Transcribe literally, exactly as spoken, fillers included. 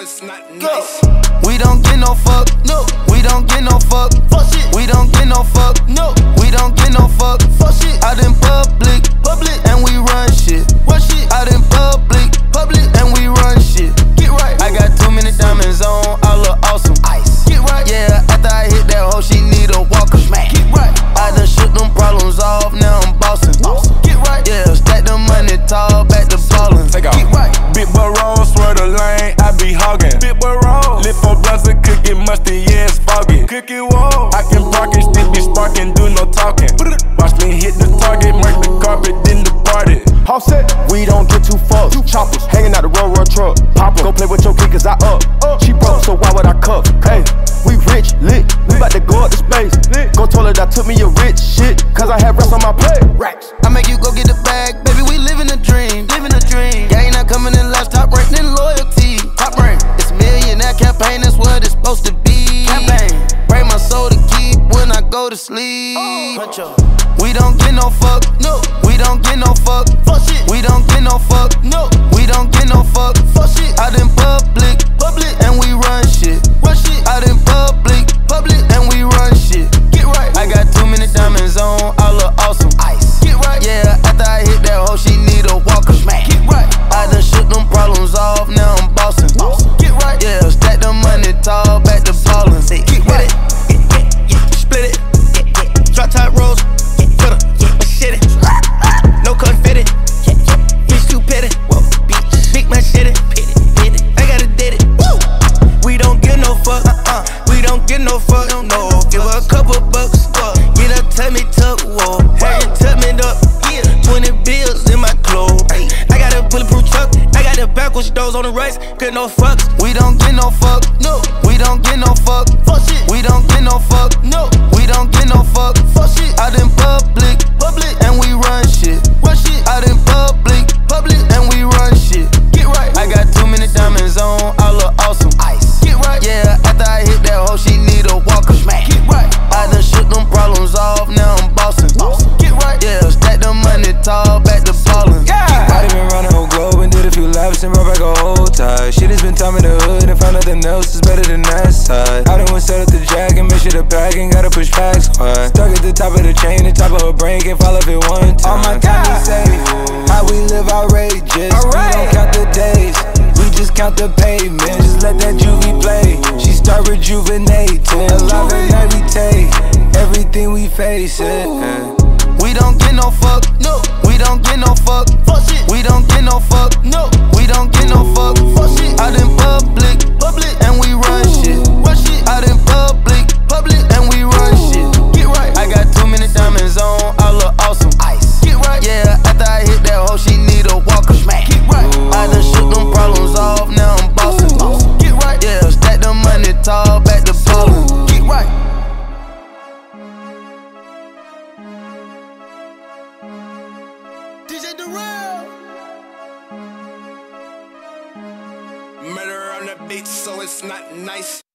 it's not nice. We don't get no fuck, no. We don't get no fuck, fuck shit. We don't get no fuck, no. We don't get no fuck, fuck shit. Out in public, public, and we run shit, run shit. Out in public, public, and we run shit. Get right. I got too many diamonds on, I look awesome. Ice. Get right. Yeah, after I hit that hoe, she need a walker. Smack. Get right. I done shook them problems off, now I'm bossing. Awesome. Get right. Yeah, stack the money tall, back to ballin'. Take off. Get right. Big boy roll, swear the lane, I be hogging. Big boy roll, lip for blunts and cookie musty, yeah, it's foggy. Cookie wall, I can park and still be sparking, do no talking. Watch me hit the target, mark the carpet, then depart it. Offset, we don't get too fucked. Choppers hanging out the road, road truck. Pop up, go play with your kid, cause I up. She broke, so why would I cuff? Hey, we rich, lit. We bout to go up to space. Go told her that took me a rich shit, cause I have racks on my plate. Racks. I make you go get the bag, baby, we living a dream. Living a dream. Gang not coming in last, top rank, then loyalty. Top rank. It's a millionaire campaign, that's what it's supposed to be. Campaign. Break my soul to keep when I go to sleep. Oh. We don't get no fuck, no. We don't get no fuck, fuck shit. We don't get no fuck, no. We don't get no fuck, fuck shit. Out in public, public, and we run shit, run shit. Out in public, public, and we run shit. Get right. I got too many diamonds on, I look awesome. Ice. Get right. Yeah, after I hit that hoe, she need a walker. Smack. Get right. I done shook them problems off, now I'm bossing. Awesome. Get right. Yeah, stack the money tall, back to ballin'. Get right. Split it. Drop top rolls. Put a shit it. No confetti. Bitch too petty. Big man shit it. I gotta did it. We don't get no fuck. Uh-uh. We don't get no fuck. No. Give her a couple bucks. Get her tummy tuck. Whoa. Have your tubman up. twenty bills in my clothes. I got a bulletproof truck. I got the backwards doors on the rights. Get no fucks. We don't get no fuck. No. We don't get no fuck. Fuck shit. We don't get no fuck. No. We don't get no fuck. Fuck shit. Out in public, public, and we run shit. Run shit. Out in public, public, and we run shit. Get right. I got too many diamonds on, I look awesome. Ice. Get right. Yeah, after I hit that hoe, she need a walker. Smack. Get right. I done shook them problems off, now I'm bossing. Awesome. Get right. Yeah, stack the money tall, back to ballin'. Yeah. I done been around the whole globe and did a few laps and brought back a whole tie. Shit has been time in the hood and found nothing else is better than that side. I done went set up the jack and make sure the bag ain't gotta push packs quiet. Stuck at the top of the chain, the top of her brain can't fall off it one time. All my time is safe, how we live outrageous. We don't count the days, we just count the pavement. Just let that juvie play, she start rejuvenating. Alive and night we take everything we face it. We don't get no fuck, no. We don't get no fuck, fuck shit. We don't get no fuck, no. We don't get no fuck, fuck shit. Out in public, public, and we run shit, run shit. Out in public, public, and we run shit. Get right. I got too many diamonds on, I look awesome. Ice. Get right. Yeah, after I hit that hoe, she need a walker. Smack. Get right. I done shook them problems off, now I'm bossing. Awesome. Get right. Yeah, stack the money tall, back to ballin'. Get right. D J Durrell. Murder on the beat, so it's not nice.